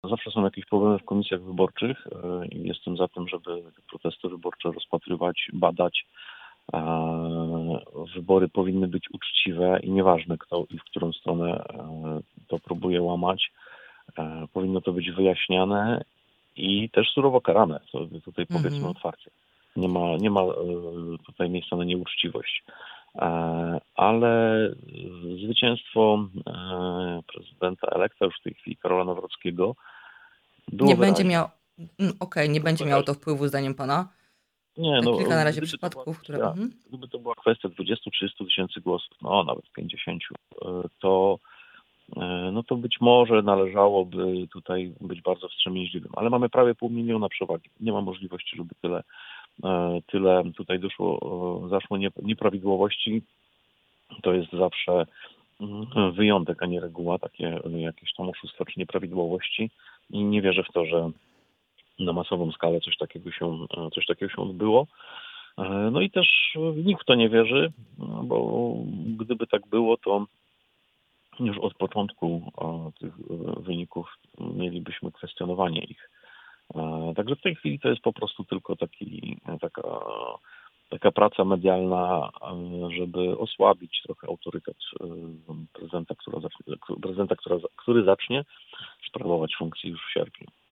Zawsze są jakieś problemy w komisjach wyborczych i jestem za tym, żeby te protesty wyborcze rozpatrywać, badać. Wybory powinny być uczciwe i nieważne kto i w którą stronę to próbuje łamać. Powinno to być wyjaśniane i też surowo karane. To tutaj powiedzmy Mhm. otwarcie. Nie ma tutaj miejsca na nieuczciwość. Ale zwycięstwo prezydenta elekta już w tej chwili Karola Nawrockiego było Nie będzie wyraźne. miał okej, nie Było będzie miało wyraźne. to wpływu zdaniem pana? Nie, Kilka no na razie przypadków, które gdyby to była kwestia 20-30 tysięcy głosów, no nawet 50, to no to być może należałoby tutaj być bardzo wstrzemięźliwym, ale mamy prawie 500 000 przewagi. Nie ma możliwości, żeby tyle tutaj zaszło nieprawidłowości. To jest zawsze wyjątek, a nie reguła, takie jakieś tam oszustwa czy nieprawidłowości i nie wierzę w to, że na masową skalę coś takiego się odbyło. No i też nikt w to nie wierzy, bo gdyby tak było, to już od początku tych wyników mielibyśmy kwestionowanie ich. Także w tej chwili to jest po prostu tylko taka praca medialna, żeby osłabić trochę autorytet prezydenta, który zacznie sprawować funkcję już w sierpniu.